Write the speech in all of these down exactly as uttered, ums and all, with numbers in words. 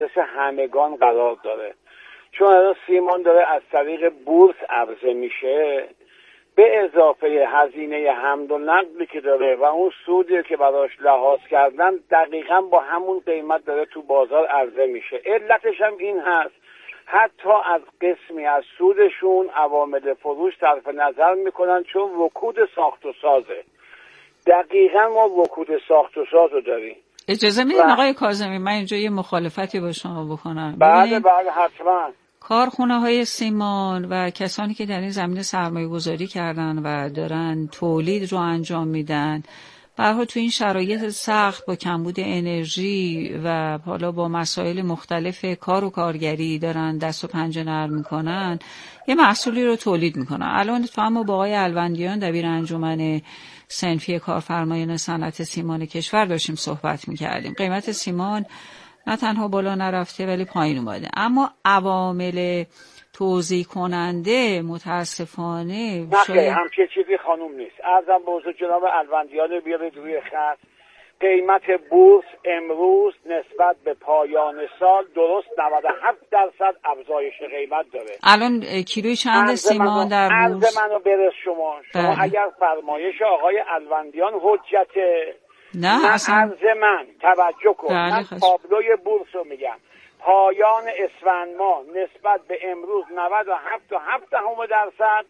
مثل همگان قرار داره، چون الان سیمان داره از طریق بورس عرضه میشه، به اضافه هزینه حمل و نقلی که داره و اون سودی که براش لحاظ کردن دقیقاً با همون قیمت داره تو بازار عرضه میشه. علتش هم این هست حتی از قسمی از سودشون عوامل فروش صرف نظر میکنن، چون رکود ساخت و سازه. دقیقاً ما رکود ساخت و ساز رو داریم. اجازه میدین آقای کاظمی من اینجا یه مخالفتی با شما بکنم؟ بله بله حتما. کارخونه‌های سیمان و کسانی که در این زمینه سرمایه‌گذاری کردن و دارن تولید رو انجام میدن، به هر حال تو این شرایط سخت با کمبود انرژی و حالا با مسائل مختلف کار و کارگری دارن دست و پنجه نرم میکنن، یه محصولی رو تولید میکنن. الان تو هم با آقای الوندیان دبیر انجمن صنفی کارفرمایان صنعت سیمان کشور داشتیم صحبت میکردیم. قیمت سیمان نه تنها بالا نرفته ولی پایین اومده، اما عوامل توزیع کننده متاسفانه نه شاید همچه چیزی خانوم نیست. ارزم به حضور جناب الوندیان بیارید روی خط. قیمت بورس امروز نسبت به پایان سال درست نود و هفت درصد افزایش قیمت داره. الان کیلوی چند سیمان در بورس؟ عرض منو برس شما شما بله. اگر فرمایش آقای الوندیان حجته، نه من اصلا عرض من توجه کن. بله من خشم. تابلوی بورس رو میگم. پایان اسفند ماه نسبت به امروز نود و هفت و هفت دهم درصد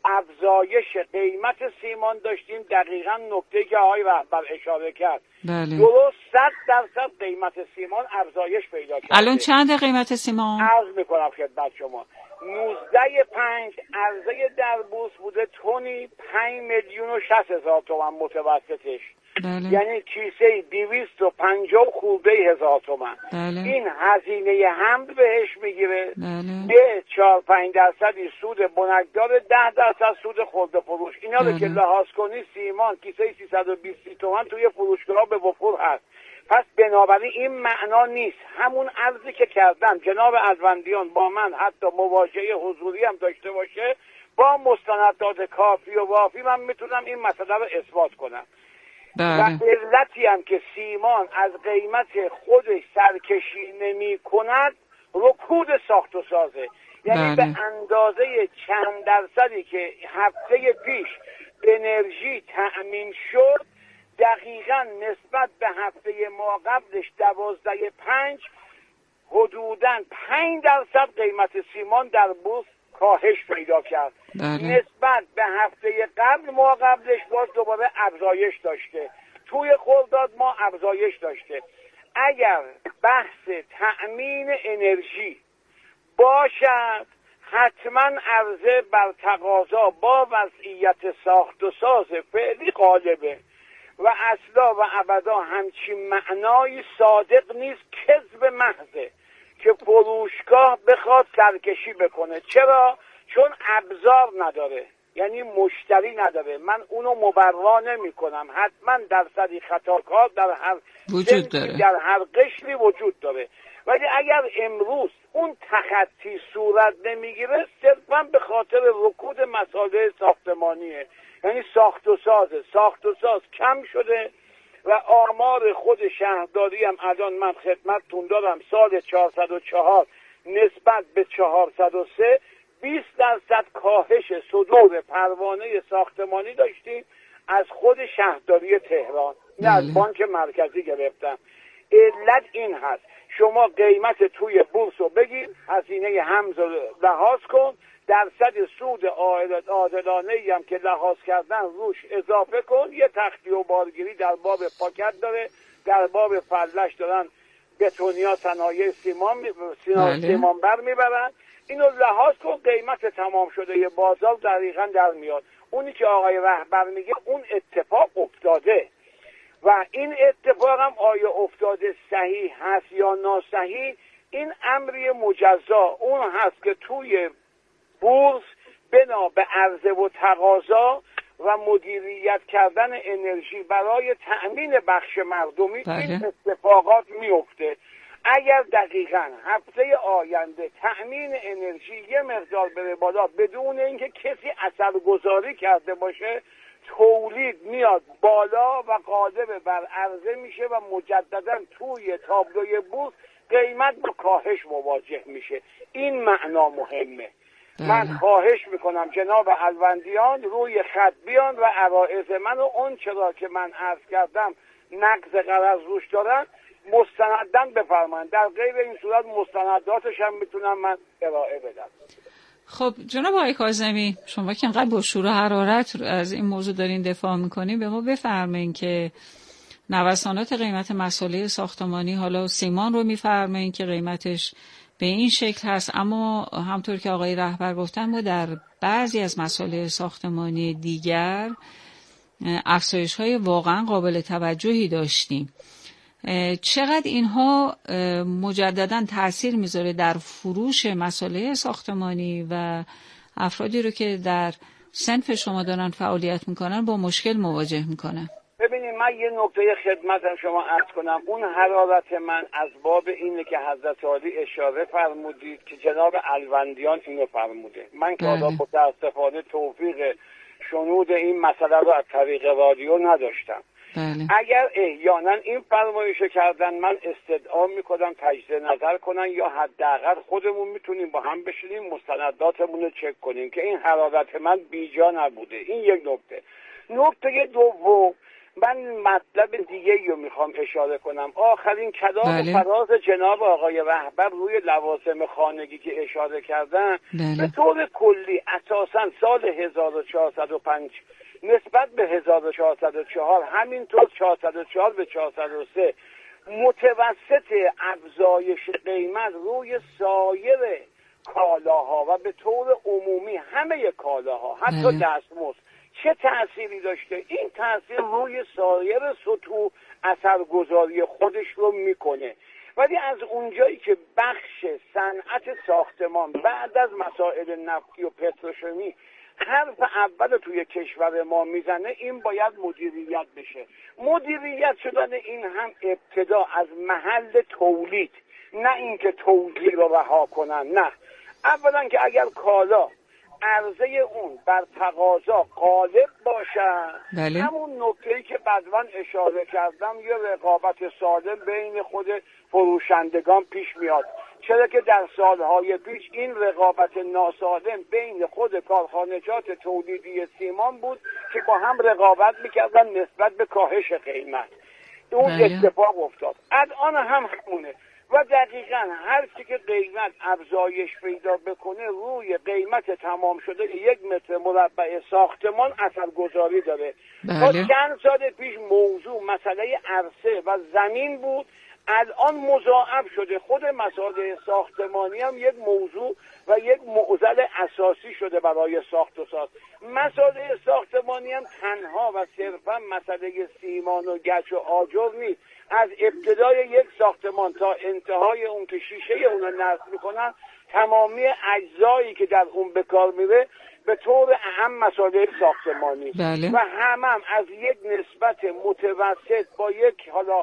افزایش قیمت سیمان داشتیم. دقیقاً نکته که آقای رهبر اشاره کرد. بله. درست صد درصد قیمت سیمان افزایش پیدا کرده. الان چند قیمت سیمان؟ عرض میکنم خدمت شما. نوزده پنج عرضه در بورس بوده تونی پنج میلیون و شصت هزار تومان متوسطش. بله. یعنی کیسه دویست و پنجاه خورده هزار تومان. بله. این هزینه حمل بهش میگیره. بله. به چهار پنج درصدی سود بنکدار، ده درصد سود خرده فروش. اینا رو بله. که لحاظ کنی سیمان کیسه سیصد و بیست تومان توی فروشگاه به وفور هست. پس بنابراین این معنا نیست. همون عرضی که کردم جناب الوندیان با من حتی مواجهه حضوری هم داشته باشه، با مستندات کافی و وافی من میتونم این مسئله رو اثبات کنم. بله. و علتی هم که سیمان از قیمت خودش سرکشی نمی کند رکود ساخت و سازه. یعنی بله. به اندازه چند درصدی که هفته پیش انرژی تأمین شد، دقیقاً نسبت به هفته ما قبلش دوازده پنج حدوداً پنج درصد قیمت سیمان در بورس کاهش پیدا کرد. بله. نسبت به هفته قبل ما قبلش باز دوباره افزایش داشته. توی خرداد ما افزایش داشته. اگر بحث تأمین انرژی باشد حتما عرضه بر تقاضا با وضعیت ساخت و ساز فعلی غالبه و اصلا و ابدا همچین معنای صادق نیست، کذب محضه که فروشگاه بخواد سرکشی بکنه. چرا؟ چون ابزار نداره، یعنی مشتری نداره. من اونو مبرا نمی کنم، حتما درصدی خطاکار در هر وجود داره، در هر قشری وجود داره. ولی اگر امروز اون تخطی صورت نمیگیره صرفا به خاطر رکود مسائل ساختمانیه. یعنی ساخت و ساز ساخت و ساز کم شده و آمار خود شهرداری هم الان من خدمتتون دارم سال چهارصد و چهار نسبت به چهارصد و سه بیست درصد کاهش صدور پروانه ساختمانی داشتیم از خود شهرداری تهران. نه از بانک مرکزی گرفتم. علت این هست شما قیمت توی بورس رو بگیر، هزینه حمل رو لحاظ کن، درصد سود عادلانه‌ای هم که لحاظ کردن روش اضافه کن. یه تختی و بارگیری در باب پاکت داره، در باب فلش دارن بتونیا صنایع سیمان سیمان سیمان بر میبرن. اینو لحاظ کن، قیمت تمام شده یه بازار دقیقاً در میاد. اونی که آقای رهبر میگه اون اتفاق افتاده و این اتفاق هم آیا افتاده صحیح هست یا ناصحیح، این امری مجزا اون هست که توی بورس بنا به عرضه و تقاضا و مدیریت کردن انرژی برای تأمین بخش مردمی بله. این اتفاقات میفته. اگر دقیقاً هفته آینده تأمین انرژی یه مقدار بره بالا بدون اینکه کسی اثرگذاری کرده باشه، تولید میاد بالا و قادر بر عرضه میشه و مجددا توی تابلوی بورس قیمت با کاهش مواجه میشه. این معنا مهمه. من خواهش میکنم جناب الوندیان روی خط بیان و عرائض من و اون چرا که من عرض کردم نقض قرض روش دارن مستنداً بفرمایند، در غیر این صورت مستنداتش هم میتونم من ارائه بدم. خب جناب آقای کاظمی، شما که انقدر با شور و حرارت از این موضوع دارین دفاع میکنین، به ما بفرمایین که نوسانات قیمت مسائل ساختمانی، حالا سیمان رو میفرمایین که قیمتش به این شکل هست، اما همطور که آقای رهبر گفتن ما در بعضی از مسائل ساختمانی دیگر افزایش‌های واقعا قابل توجهی داشتیم. چقدر اینها مجددا تأثیر میذاره در فروش مسائل ساختمانی و افرادی رو که در صنف شما دارن فعالیت میکنن با مشکل مواجه میکنن؟ ببینید من یه نکته خدمت شما عرض کنم. اون حرارت من از باب اینه که حضرت عالی اشاره فرمودید که جناب الوندیان اینو فرموده. من که حالا متاسفانه توفیق شنود این مسئله رو از طریق رادیو نداشتم. بله. اگر احیانا این فرمایشو کردن من استدعا میکنم تجدید نظر کنن، یا حداقل خودمون میتونیم با هم بشینیم مستنداتمون رو چک کنیم که این حرارت من بیجا نبوده. این یک نکته. نکته دوم، من مطلب دیگه رو میخوام اشاره کنم. آخرین کلام بله. فراز جناب آقای رهبر روی لوازم خانگی که اشاره کردن، بله. به طور کلی اساسا سال هزار و چهارصد و پنج نسبت به هزار و چهارصد و چهار، همینطور چهارصد و چهار به چهارصد و سه متوسط افزایش قیمت روی سایر کالاها و به طور عمومی همه کالاها حتی بله. دستمزد چه تأثیری داشته؟ این تأثیر روی سایر سطوح اثرگذاری خودش رو میکنه. ولی از اونجایی که بخش صنعت ساختمان بعد از مسائل نفتی و پتروشیمی حرف اول توی کشور ما میزنه، این باید مدیریت بشه. مدیریت شدن این هم ابتدا از محل تولید، نه اینکه توزیع رو رها کنن. نه، اولا که اگر کالا عرضه اون بر تقاضا غالب باشه، بله. همون نکته‌ای که بعداً اشاره کردم یه رقابت سالم بین خود فروشندگان پیش میاد. چرا که در سالهای پیش این رقابت ناسالم بین خود کارخانجات تولیدی سیمان بود که با هم رقابت میکردن نسبت به کاهش قیمت. اون بله. اتفاق افتاد. الان هم همونه و دقیقاً هر چی که قیمت افزایش پیدا بکنه روی قیمت تمام شده یک متر مربع ساختمان اثرگذاری داره. تا بله. چند سال پیش موضوع مسئله عرصه و زمین بود، الان مضاعف شده. خود مسائل ساختمانی هم یک موضوع و یک معضل اساسی شده برای ساخت و ساز. مسائل ساختمانی هم تنها و صرفا مسئله سیمان و گچ و آجر نیست. از ابتدای یک ساختمان تا انتهای اون که شیشه اون رو نصب میکنن، تمامی اجزایی که در اون به کار میره به طور اهم مسائل ساختمانی. بله. و هم, هم از یک نسبت متوسط با یک حالا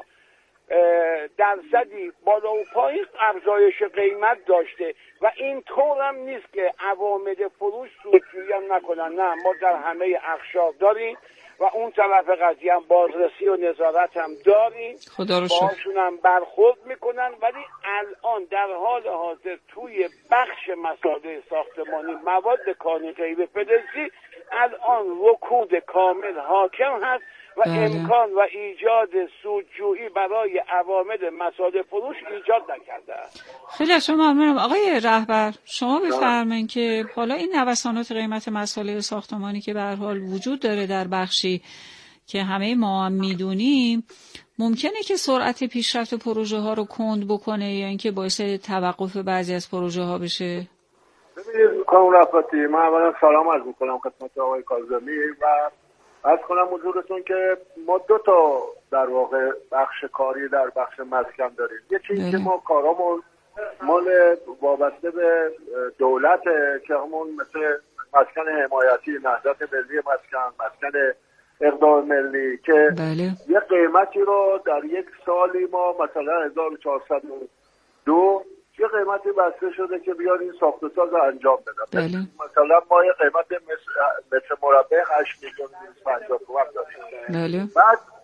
درصدی بالا و پایین افزایش قیمت داشته و این طور هم نیست که عوامل فروش سودجویی هم نکنن. نه، ما در همه اقشار داریم و اون طرف قضیه هم بازرسی و نظارت هم داریم، خدا رو شکر. باشون هم برخورد میکنن. ولی الان در حال حاضر توی بخش مسائل ساختمانی مواد کانی غیر فلزی الان رکود کامل حاکم هست و بله. امکان و ایجاد سودجویی برای عوامل مسائل فروش ایجاد نکرده است. خیلی از شما ممنونم. آقای رهبر، شما بفرمایید که حالا این نوسانات قیمت مسائل ساختمانی که به هر حال وجود داره در بخشی که همه ما هم میدونیم، ممکنه که سرعت پیشرفت پروژه ها رو کند بکنه یا اینکه باعث توقف بعضی از پروژه ها بشه؟ ببینید خانم رفعتی، من اولا سلام عرض می‌کنم خدمت آقای کاظمی و عرض کنم حضورتون که ما دو تا در واقع بخش کاری در بخش مسکن داریم. یکی این که ما کارامون مال وابسته به دولت که همون مثل مسکن حمایتی، نهضت ملی مسکن، مسکن اقدام ملی که بله. یه قیمتی رو در یک سالی ما مثلا هزار و چهارصد و دو یه قیمتی بسته شده که بیاد این ساخت و ساز رو انجام بدن. بله. مثلا ما یه قیمت متر مربع هشت میلیون پنجاه تومن داریم. بله. بعد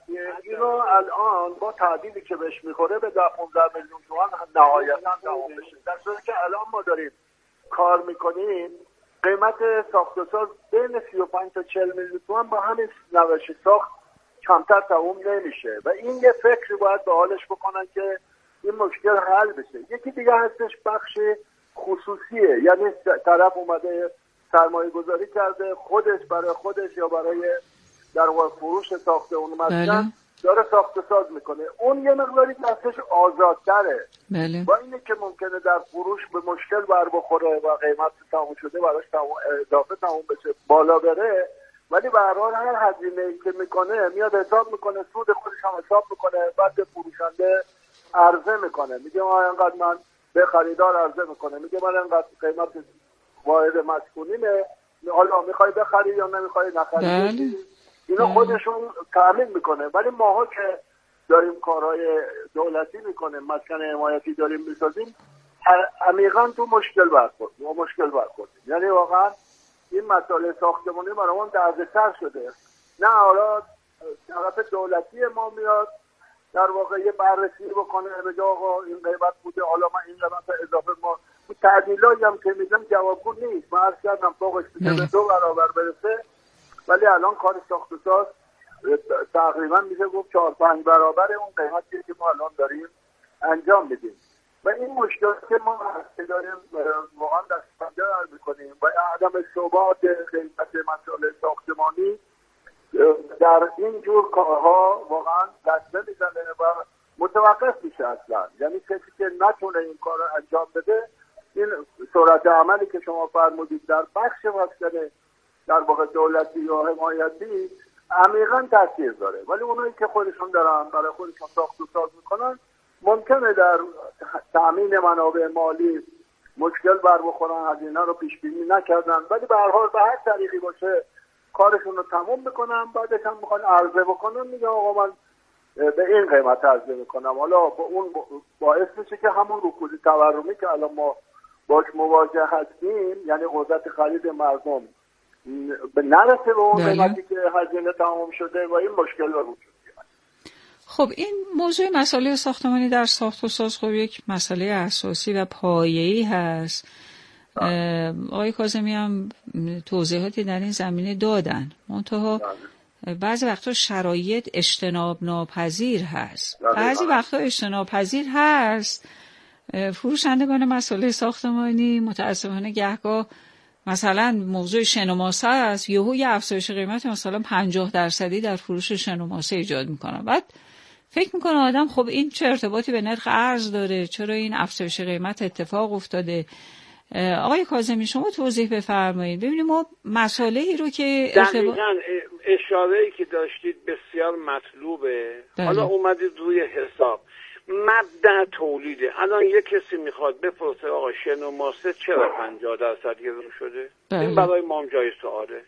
اینو الان با تعدیلی که بهش میخوره به ده پانزده میلیون تومان نهایتا تمام بشه، در صورتی که الان ما داریم کار میکنیم قیمت ساخت و ساز بین سی و پنج تا چهل میلیون تومان با همین نوش ساخت کمتر تموم نمیشه و این یه فکری باید به حالش بکنن که این مشکل حل بشه. یکی دیگه هستش بخش خصوصیه، یعنی طرف اومده سرمایه گذاری کرده خودش برای خودش یا برای در واقع فروش ساخته اون مسکن داره ساخت و ساز میکنه، اون یه مقداری دستش آزادتره. بله. با اینه که ممکنه در فروش به مشکل بر بخوره و قیمت تموم شده براش اضافه تموم بشه بالا بره، ولی به هر حال هر هزینه‌ای که میکنه میاد حساب میکنه، سود خودش هم حساب میکنه، بعد به فروشنده عرضه میکنه، میگه ما اینقدر من به خریدار عرضه میکنه، میگه من اینقدر قیمت واحد مسکونیمه، حالا میخوای بخری یا نمیخوای نخری. بله. اینو خودشون تأمین میکنه. ولی ماها که داریم کارهای دولتی میکنیم، مسکن حمایتی داریم میسازیم، عمیقا تو مشکل برخورد ما مشکل برخوردیم. یعنی واقعا این مسئله ساختمانی برامون دردسر شده. نه حالا طرف دولتی ما میاد در واقع یه بررسی بکنه بگه آقا این قیمت بوده حالا من این قیمت اضافه ما تعدیلایی هم که میدم جوابگو نیست. من عرض کردم فوقش به دو برابر برسه، ولی الان کار ساخت و ساز تقریبا میشه گفت چهار پنج برابر اون قیمتی که ما الان داریم انجام میدیم و این مشکلات که ما داریم واقعا دست‌بنده میکنیم و عدم ثبات قیمت مسائل ساختمانی در این جور کارها واقعا دست نمیزنه و متوقف میشه اصلا. یعنی کسی که نتونه این کار رو انجام بده، این سرعت عملی که شما فرمودید در بخش مسکن در واقع دولتی یا حمایتی عمیقا تاثیر داره، ولی اونایی که خودشون دارن برای خودشون ساخت و ساز میکنن ممکنه در تامین منابع مالی مشکل بر بخورن، هزینه رو پیش بینی نکردن، ولی به هر حال به هر طریقی باشه کارشون رو تموم میکنن، بعدش هم میخوان عرضه بکنن، میگن آقا من به این قیمت عرضه میکنم. حالا با اون باعث میشه که همون رکود تورمی که الان ما باش مواجه هستیم، یعنی قدرت خرید مردم به نرسه به اون قیمتی که هزینه تمام شده و این مشکل رو وجود بیاد. خب این موضوع مسئله ساختمانی در ساخت و ساز خب یک مسئله اساسی و پایه‌ای هست. آقای کاظمی هم توضیحاتی در این زمینه دادن، منتها بعضی وقتا شرایط اجتناب ناپذیر هست، بعضی وقتا اجتناب پذیر هست. فروشندگان مسئله ساختمانی متاسفانه گهگاه مثلا موضوع شن و ماسه است، یهو یه افزایش قیمت مثلا پنجاه درصدی در فروش شن و ماسه ایجاد میکنن. بعد فکر میکنه آدم خب این چه ارتباطی به نرخ ارز داره، چرا این افزایش قیمت اتفاق افتاده؟ آقای کاظمی شما توضیح بفرمایید. ببینید ما مسئله‌ای رو که دقیقاً اشاره‌ای که داشتید بسیار مطلوبه. بله. حالا اومدید روی حساب مبدأ تولیده. الان یک کسی میخواد بپرسه آقا شن و ماسه چرا پنجاه درصد گرون شده؟ بله. این برای ما هم جای سواله.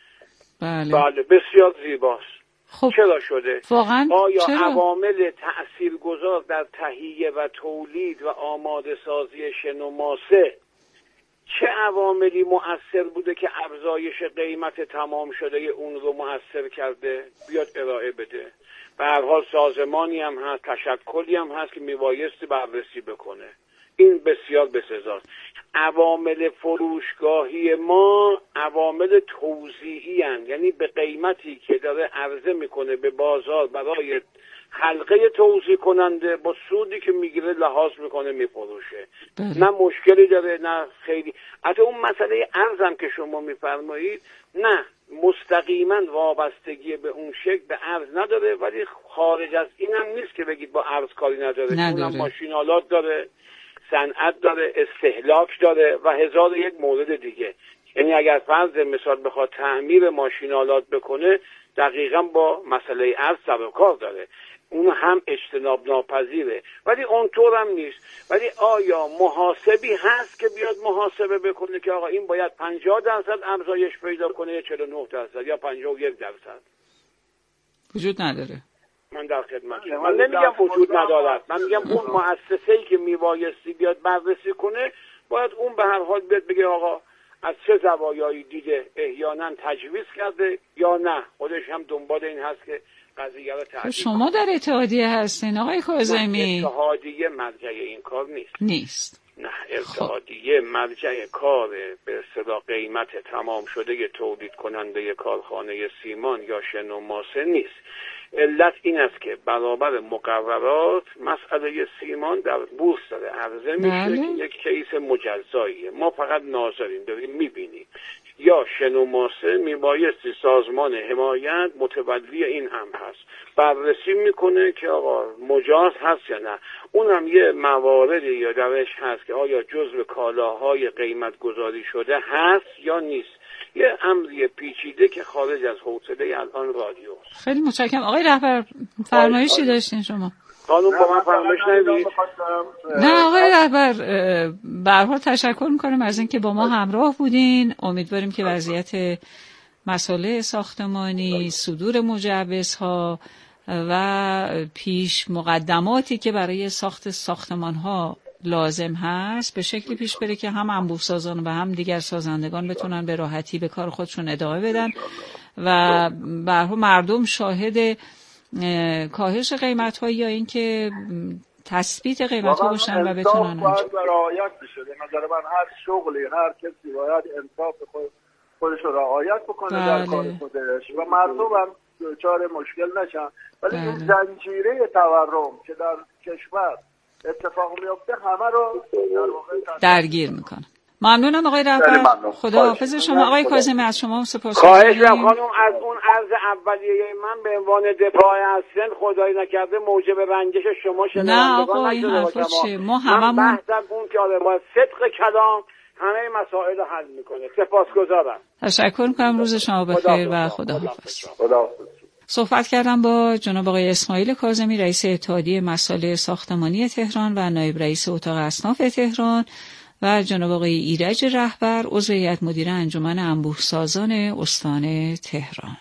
بله. بله بسیار زیباست. خب چرا شده؟ واقعا آیا چرا؟ عوامل تأثیرگذار در تهیه و تولید و آماده سازی شن و ماسه چه عواملی مؤثر بوده که افزایش قیمت تمام شده اون رو مؤثر کرده؟ بیاد ارائه بده. به هر حال سازمانی هم هست، تشکلی هم هست که میبایستی بررسی بکنه. این بسیار بسزاست. عوامل فروشگاهی ما عوامل توزیعی هستند، یعنی به قیمتی که داره عرضه میکنه به بازار برای حلقه توزیع کننده با سودی که میگیره لحاظ میکنه میفروشه. نه مشکلی داره نه خیلی. حتی اون مسئله ارزم که شما میفرمایید نه مستقیما وابستگی به اون شکل به ارز نداره، ولی خارج از این هم نیست که بگید با ارز کاری نداره. اونم ماشینالات داره، صنعت داره، استهلاک داره و هزار یک مورد دیگه. یعنی اگر فرض مثال بخواد تعمیر ماشینالات بکنه دقیقاً با مسئله ارز سر و کار داره، اون هم اجتناب ناپذیره، ولی اونطور هم نیست. ولی آیا محاسبی هست که بیاد محاسبه بکنه که آقا این باید پنجاه درصد افزایش پیدا کنه یا چهل و نه درصد یا پنجاه و یک درصد؟ وجود نداره. من در خدمتم. من نمیگم وجود ندارد، من میگم اون مؤسسه‌ای که میبایستی بیاد بررسی کنه باید اون به هر حال بیاد بگه آقا از چه زوایایی دیده، احیانا تجویز کرده یا نه خودش هم دنبال این هست که قضیه رو تعدیل. شما در اتحادیه هستین آقای کاظمی؟ اتحادیه مرجع این کار نیست. نیست. نه، اتحادیه مرجع کار به اصطلاح قیمت تمام شده تولید کننده کارخانه سیمان یا شن ماسه نیست. علت این است که برابر مقررات مسئله سیمان در بورس داره عرضه میشه که یک کیس مجزاییه. ما فقط ناظرین داریم میبینیم. یا شن و ماسه میبایستی سازمان حمایت متولی این امر هست بررسی میکنه که آقا مجاز هست یا نه. اونم یه مواردی یا درش هست که آیا جزو کالاهای قیمت گذاری شده هست یا نیست. یه امری پیچیده که خارج از حوصله الان رادیو. خیلی متشکرم. آقای رهبر فرمایشی داشتین شما؟ خانم با من فرمایش ندید. نه آقای رهبر، به هر حال تشکر میکنم از اینکه با ما همراه بودین. امیدواریم که وضعیت مسائل ساختمانی، صدور مجوزها و پیش مقدماتی که برای ساخت ساختمان‌ها لازم هست به شکلی پیش بره که هم انبوه‌سازان و هم دیگر سازندگان بتونن به راحتی به کار خودشون ادامه بدن و به هر حال مردم شاهد کاهش قیمت‌ها یا اینکه تثبیت قیمت‌ها باشن و بتونن انصاف رعایت بشه. به نظر من هر شغلی هر کسی باید انصاف خودش رو رعایت بکنه در کار خودش و مردم هم دچار مشکل نشن. ولی این زنجیره تورم که در کشور اتفاق میفته همه رو در واقع درگیر میکنه. ممنونم آقای رهبر. خدا حافظ شما. آقای کاظمی از شما سپاسگزارم. خواهش می‌کنم خانم از اون عرض اولیه من به عنوان دفاع از سن خدای نکرده موجب رنجش شما شنوندگان نه آقا این حرفا چیه؟ ما هممون بحثم اون که آره با صدق کلام همه مسائل رو حل میکنه. سپاسگزارم. تشکر می‌کنم. روز شما بخیر و خدا حافظ. صحبت کردم با جناب آقای اسماعیل کاظمی رئیس اتحادیه مسائل ساختمانی تهران و نایب رئیس اتاق اصناف تهران و جناب آقای ایرج رهبر عضو هیئت مدیره انجمن انبوه‌سازان استان تهران.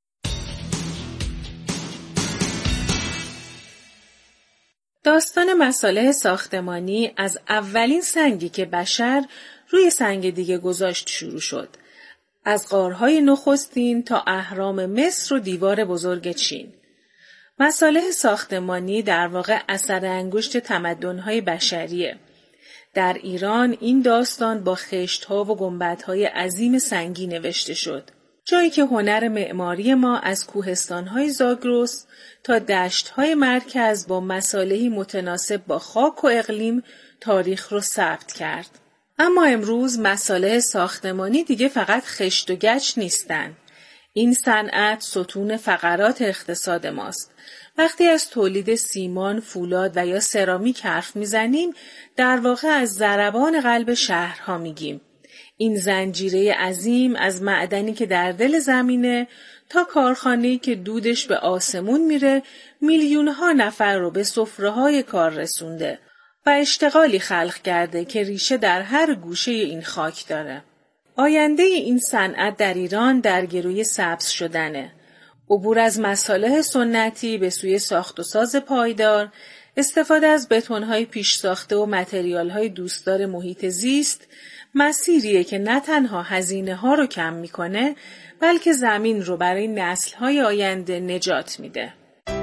داستان مصالح ساختمانی از اولین سنگی که بشر روی سنگ دیگه گذاشت شروع شد. از غارهای نخستین تا اهرام مصر و دیوار بزرگ چین. مصالح ساختمانی در واقع اثر انگشت تمدن‌های بشریه. در ایران این داستان با خشت‌ها و گنبدهای عظیم سنگی نوشته شد. جایی که هنر معماری ما از کوهستان‌های زاگرس تا دشت‌های مرکز با مصالحی متناسب با خاک و اقلیم تاریخ رو ثبت کرد. اما امروز مصالح ساختمانی دیگه فقط خشت و گچ نیستن. این صنعت ستون فقرات اقتصاد ماست. وقتی از تولید سیمان، فولاد و یا سرامیک حرف میزنیم، در واقع از ضربان قلب شهرها میگیم. این زنجیره عظیم از معدنی که در دل زمینه تا کارخانه‌ای که دودش به آسمون میره، میلیون‌ها نفر رو به سفره‌های کار رسونده و اشتغالی خلق کرده که ریشه در هر گوشه این خاک داره. آینده این صنعت در ایران در گروی سبز شدنه. عبور از مصالح سنتی به سوی ساخت و ساز پایدار، استفاده از بتون‌های پیش ساخته و متریال‌های دوستدار محیط زیست، مسیریه که نه تنها هزینه‌ها رو کم می‌کنه، بلکه زمین رو برای نسل‌های آینده نجات میده.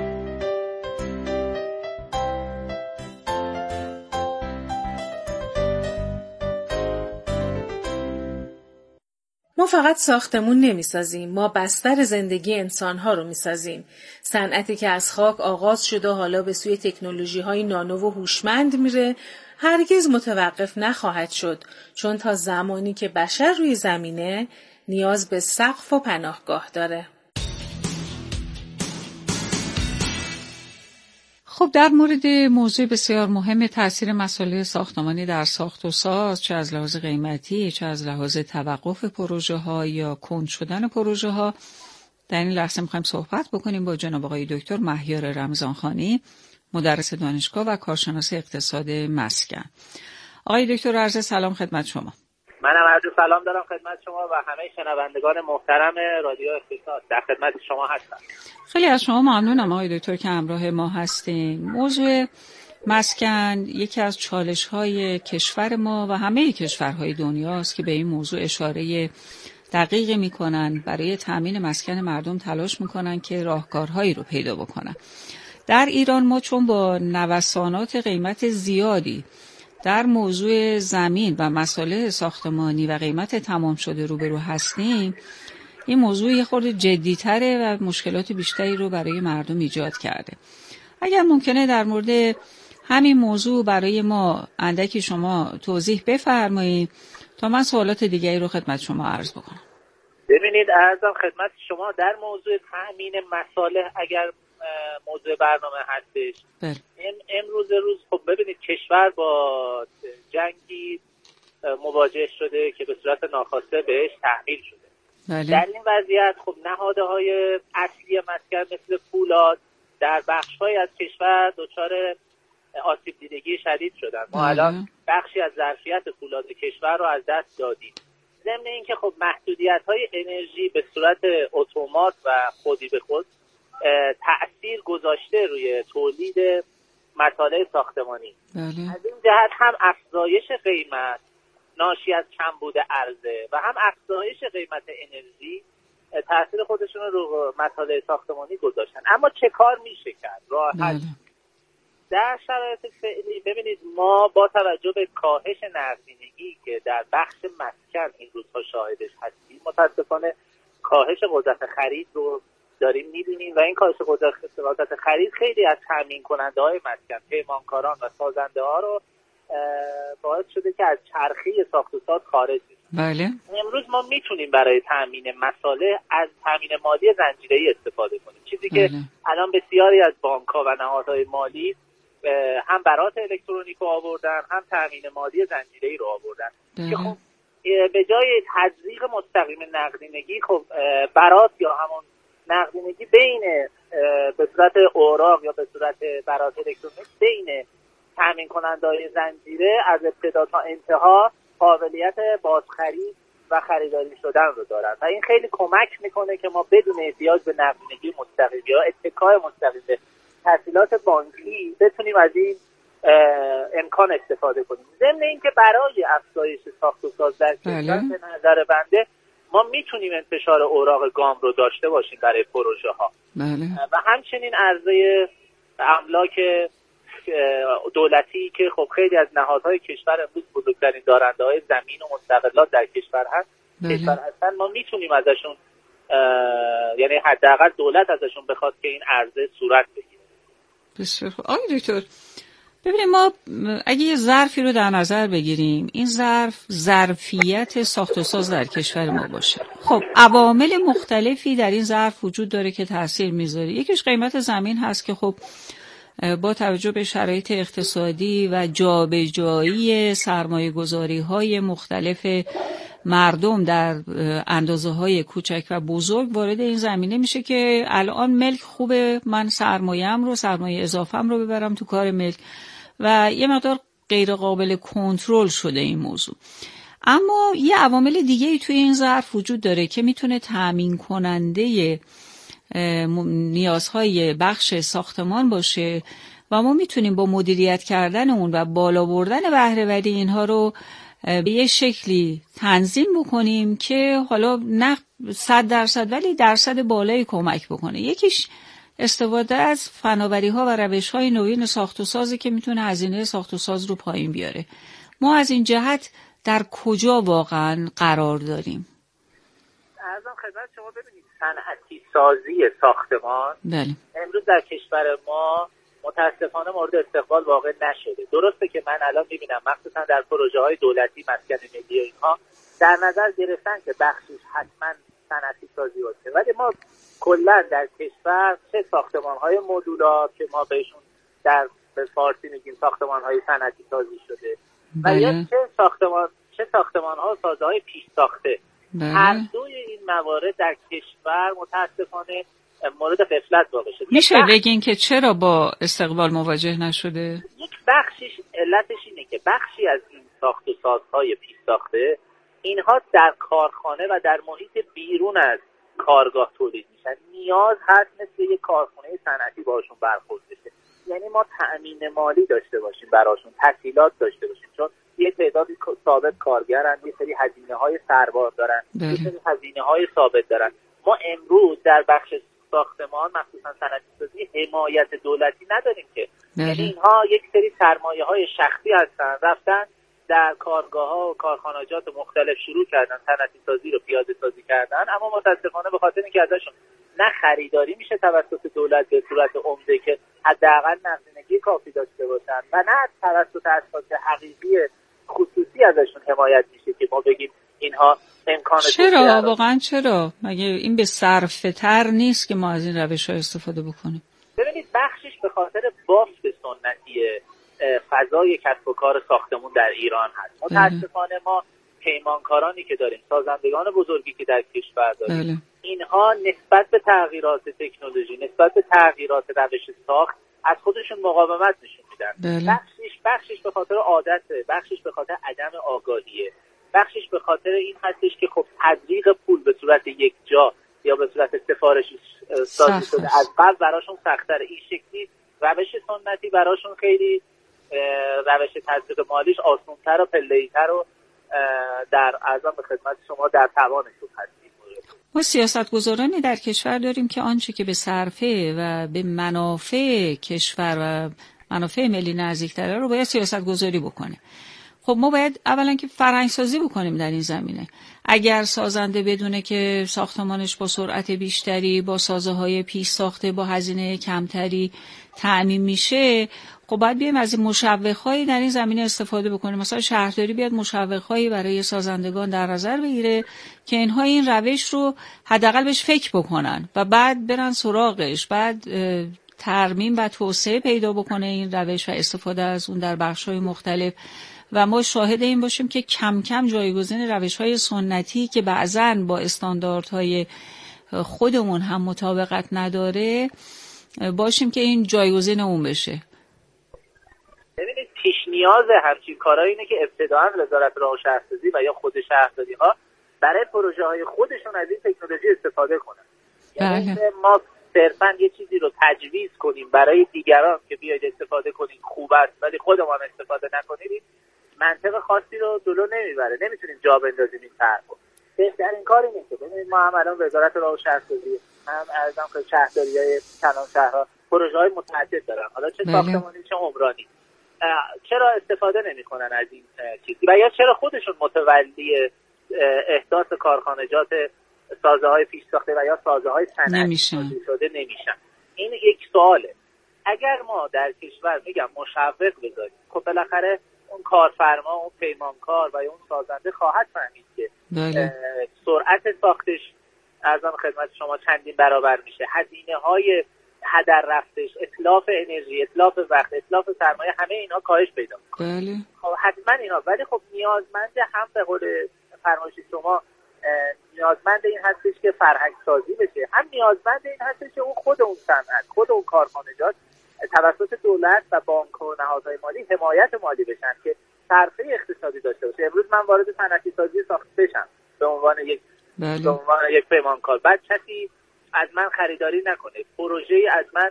ما فقط ساختمون نمیسازیم، ما بستر زندگی انسانها رو میسازیم. صنعتی که از خاک آغاز شده حالا به سوی تکنولوژی‌های نانو و هوشمند میره، هرگز متوقف نخواهد شد، چون تا زمانی که بشر روی زمینه نیاز به سقف و پناهگاه داره. خب در مورد موضوع بسیار مهم تاثیر مصالح ساختمانی در ساخت و ساز، چه از لحاظ قیمتی، چه از لحاظ توقف پروژه ها یا کند شدن پروژه ها، در این لحظه میخوایم صحبت بکنیم با جناب آقای دکتر مهیار رمضانخانی، مدرس دانشگاه و کارشناس اقتصاد مسکن. آقای دکتر عرض سلام خدمت شما. منم عرض سلام دارم خدمت شما و همه شنوندگان محترم رادیو اقتصاد. در خدمت شما هستم. خیلی از شما ممنونم آقای دکتر که همراه ما هستین. موضوع مسکن یکی از چالش‌های کشور ما و همه کشورهای دنیاست که به این موضوع اشاره دقیقی میکنن. برای تامین مسکن مردم تلاش میکنن که راهکارهایی رو پیدا بکنن. در ایران ما چون با نوسانات قیمت زیادی در موضوع زمین و مصالح ساختمانی و قیمت تمام شده روبرو هستیم، این موضوع یه خورده جدی‌تره و مشکلات بیشتری رو برای مردم ایجاد کرده. اگر ممکنه در مورد همین موضوع برای ما اندکی شما توضیح بفرمایید تا من سوالات دیگری رو خدمت شما عرض بکنم. ببینید عرضم خدمت شما در موضوع تأمین مصالح اگر موضوع برنامه هستش، بله. امروز روز خب ببینید کشور با جنگی مواجه شده که به صورت ناخواسته بهش تحمیل شده. بله. در این وضعیت خب نهادهای اصلی مسکن مثل فولاد در بخش‌های از کشور دچار آسیب دیدگی شدید شدن. ما بله. الان بخشی از ظرفیت فولاد کشور رو از دست دادیم. ضمن اینکه خب محدودیت‌های انرژی به صورت اتومات و خودی به خود تأثیر گذاشته روی تولید مصالح ساختمانی. بله. از این جهت هم افزایش قیمت ناشی از کمبود عرضه و هم افزایش قیمت انرژی تأثیر خودشون رو مصالح ساختمانی گذاشتن. اما چه کار میشه کرد؟ راه حل در شرایط فعلی ببینید ما با توجه به کاهش نقدینگی که در بخش مسکن این روزها شاهدش هستیم، متاسفانه کاهش قدرت خرید رو داریم می‌بینیم و این کاهش قدرت خرید خیلی از تامین کننده های مسکن، پیمانکاران و سازنده ها رو باعث شده که از چرخه ساخت و ساز خارج بشن. بله. امروز ما میتونیم برای تامین مصالح از تامین مالی زنجیره‌ای استفاده کنیم، چیزی که بله. الان بسیاری از بانک‌ها و نهادهای مالی هم برات الکترونیک رو آوردن، هم تامین مالی زنجیره‌ای رو آوردن بله. که خب به جای تزریق مستقیم نقدینگی خب برات یا همون نقدینگی بین به صورت اوراق یا به صورت برات الکترونیک بین تامین کننده‌های زنجیره از ابتدا تا انتها قابلیت بازخرید و خریداری شدن رو دارن و این خیلی کمک میکنه که ما بدون احتیاج به نقدینگی مستقیم یا اتکای مستقیم به تسهیلات بانکی بتونیم از این امکان استفاده کنیم. ضمن اینکه برای افزایش ساخت و ساز در کشور به نظر بنده ما میتونیم انتشار اوراق گام رو داشته باشیم برای پروژه ها بله. و همچنین عرضه املاک دولتی که خب خیلی از نهادهای کشور امروز بزرگترین دارنده های زمین و مستقلات در کشور هست بله. کشور هستن، ما میتونیم ازشون یعنی حداقل دولت ازشون بخواد که این عرضه صورت بگیره. بسیار خوب. آقای دکتر ببینیم ما اگه یه ظرفی رو در نظر بگیریم، این ظرف ظرفیت ساخت و ساز در کشور ما باشه، خب عوامل مختلفی در این ظرف وجود داره که تاثیر میذاره. یکیش قیمت زمین هست که خب با توجه به شرایط اقتصادی و جابجایی سرمایه‌گذاری‌های مختلف مردم در اندازه‌های کوچک و بزرگ وارد این زمینه میشه که الان ملک خوبه، من سرمایه‌ام رو سرمایه اضافه‌ام رو ببرم تو کار ملک و یه مقدار غیر قابل کنترل شده این موضوع. اما یه عوامل دیگه‌ای توی این ظرف وجود داره که میتونه تامین کننده نیازهای بخش ساختمان باشه و ما میتونیم با مدیریت کردن اون و بالا بردن بهره‌وری اینها رو به یه شکلی تنظیم بکنیم که حالا نه صد درصد ولی درصد بالایی کمک بکنه. یکیش استفاده از فناوری‌ها و روش‌های نوین ساخت و سازی که میتونه هزینه ساخت و ساز رو پایین بیاره. ما از این جهت در کجا واقعا قرار داریم؟ ارزم خدمت شما ببینید صنعتی سازی ساختمان بله. امروز در کشور ما متاسفانه مورد استقبال واقع نشده. درسته که من الان میبینم مخصوصا در پروژه های دولتی مسکن ملی و اینها در نظر گرفتن که بخشش حتما صنعتی سازی باشه، ولی ما کلا در کشور چه ساختمان های مدولار که ما بهشون در فارسی میگیم ساختمان های صنعتی سازی شده بله. و یا چه ساختمان چه ساختمان ها و سازه های پیش ساخته بله. هر دوی این موارد در کشور متاسفانه مورد غفلت واقع شده. میشه بگین که چرا با استقبال مواجه نشده؟ یک بخشش علتش اینه که بخشی از این ساخت و سازهای پیش ساخته اینها در کارخانه و در محیط بیرون از کارگاه تولید میشن. نیاز هست مثل یک کارخانه صنعتی باشون برخورد بشه. یعنی ما تأمین مالی داشته باشیم براشون، تسهیلات داشته باشیم، چون یه تعدادی ثابت کارگرن، یه سری هزینه‌های سربار دارن، یه سری هزینه‌های ثابت دارن. ما امروز در بخش ساختمان مخصوصا صنعتی‌سازی حمایت دولتی نداریم که، یعنی اینها یک سری سرمایه‌های شخصی هستن، رفتن در کارگاه‌ها و کارخانجات مختلف شروع کردن صنعتی‌سازی رو پیاده سازی کردن، اما متأسفانه به خاطر اینکه ازشون نه خریداری میشه توسط دولت به صورت عمده که حداقل نقدینگی کافی داشته باشن و نه توسط اشخاص حقیقی خصوصی ازشون حمایت میشه که ما بگیم اینها امکان چرا واقعا چرا مگه این به صرفه تر نیست که ما از این روش‌ها استفاده بکنیم؟ ببینید بخشش به خاطر بافت سنتی فضای کسب و کار ساختمون در ایران هست. متاسفانه ما پیمانکارانی که داریم، سازندگان بزرگی که در کشور داریم، بله. اینها نسبت به تغییرات تکنولوژی، نسبت به تغییرات روش ساخت از خودشون مقاومت نشون میدن. بله. بخشش بخشش به خاطر عادته، بخشش به خاطر عدم آگاهیه، بخشش به خاطر این هستش که خب تزریق پول به صورت یک جا یا به صورت سفارشی سازی شده از قبل براشون سخت‌تره. این شکلی روش سنتی براشون خیلی روش تزریق مالیش آسان‌تر و پله‌ای‌تر و در ارزم به خدمت شما در توانشون هستیم. ما سیاستگزارانی در کشور داریم که آنچه که به صرفه و به منافع کشور و منافع ملی نزدیک‌تره رو باید سیاستگزاری بکنه. خب ما باید اولا که فرهنگ سازی بکنیم در این زمینه. اگر سازنده بدونه که ساختمانش با سرعت بیشتری، با سازه‌های پیش ساخته، با هزینه کمتری تأمین میشه، خب باید بیایم از این مشوق‌هایی در این زمینه استفاده بکنیم. مثلا شهرداری بیاد مشوق‌هایی برای سازندگان در نظر بگیره که اینها این روش رو حداقل بهش فکر بکنن و بعد برن سراغش، بعد ترمیم و توسعه پیدا بکنه این روش و استفاده از اون در بخش‌های مختلف. و ما شاهد این باشیم که کم کم جایگزین روش‌های سنتی که بعضاً با استانداردهای خودمون هم مطابقت نداره باشیم که این جایگزین اون بشه. ببینید پیش نیاز همچین کارایی اینه که ابتداً وزارت راه و شهرسازی و یا خود شهرداری‌ها برای پروژه‌های خودشون از این تکنولوژی استفاده کنن. یعنی ما صرفاً یه چیزی رو تجویز کنیم برای دیگران که بیاید استفاده کنید خوب است ولی خودمان استفاده نکنید، منطق خاصی رو جلو نمیبره. نمیتونیم جا بندازیم این طرحو. بهترین کار اینه که ببینید ما هم الان وزارت راه و شهرسازی هم ارزم که شهرداری‌های کلان شهرها پروژه‌های متعدد دارن، حالا چه ساختمانی چه عمرانی. چرا استفاده نمیکنن از این چیزی و یا چرا خودشون متولی احداث کارخانجات سازه‌های پیش ساخته و یا سازه‌های صنعتی شده نمیشن؟ این یک سواله. اگر ما در کشور میگم مشوق بذاریم، خب بالاخره اون کارفرما، اون پیمانکار و اون سازنده خواهد فهمید که سرعت ساختش ارزم خدمت شما چندین برابر میشه، هزینه‌های هدر رفتش، اتلاف انرژی، اتلاف وقت، اتلاف سرمایه، همه اینا کاهش پیدا میکنه. بله. خب حتما اینا، ولی خب نیازمند هم به قول فرمایش شما نیازمند این هستش که فرهنگ سازی بشه، هم نیازمند این هستش که اون خود اون صنعت، خود اون کارخانجات توسط دولت و بانک و نهادهای مالی حمایت مالی بشن که صرفه اقتصادی داشته باشه. امروز من وارد صنعتی سازی ساخت بشم به عنوان یک بله. به عنوان یک پیمانکار، بعد کسی از من خریداری نکنه، پروژه‌ای از من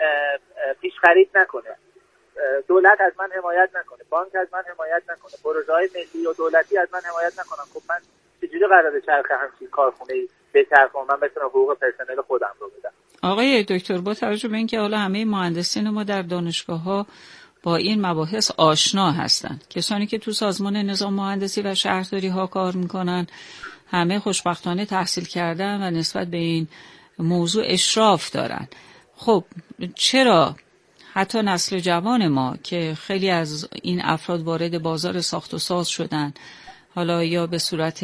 پیش خرید نکنه، دولت از من حمایت نکنه، بانک از من حمایت نکنه، پروژه‌های ملی و دولتی از من حمایت نکنن، خب من چجوری قراره چرخه همچین کارخونه‌ای به چرخه من بتونم حقوق پرسنل خودم رو بدم؟ آقای دکتر، با توجه به اینکه حالا همه مهندسین ما در دانشگاه‌ها با این مباحث آشنا هستند، کسانی که تو سازمان نظام مهندسی و شهرداری ها کار میکنن همه خوشبختانه تحصیل کردن و نسبت به این موضوع اشراف دارن. خب چرا حتی نسل جوان ما که خیلی از این افراد وارد بازار ساخت و ساز شدن، حالا یا به صورت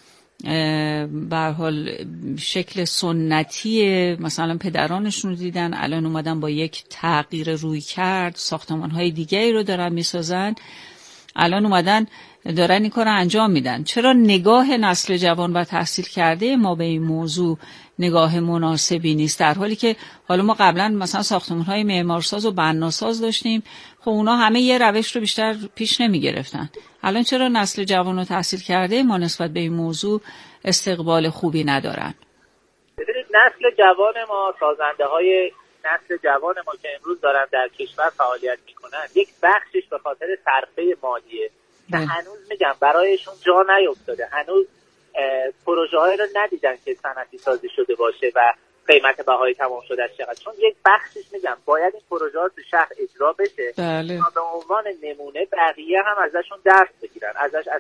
به هر حال شکل سنتی مثلا پدرانشون رو دیدن، الان اومدن با یک تغییر روی کرد ساختمان‌های دیگری رو دارن میسازن، الان اومدن دارن این کار رو انجام میدن. چرا نگاه نسل جوان و تحصیل کرده ما به این موضوع نگاه مناسبی نیست، در حالی که حالا ما قبلا مثلا ساختمان‌های معمارساز و بناساز داشتیم، خب اونا همه یه روش رو بیشتر پیش نمی گرفتن. الان چرا نسل جوان و تحصیل کرده ما نسبت به این موضوع استقبال خوبی ندارن؟ ببینید نسل جوان ما سازنده های نسل جوان ما که امروز دارن در کشور فعالیت میکنن، یک بخشش به خاطر صرفه مالیه که هنوز میگم برایشون جا نیفتاده، هنوز پروژه های رو ندیدن که صنعتی سازی شده باشه و قیمت بهای تمام شده از چقدر، چون یک بخشش میگم باید این پروژه ها تو شهر اجرا بشه. بله. به عنوان نمونه بقیه هم ازشون درس بگیرن، ازش از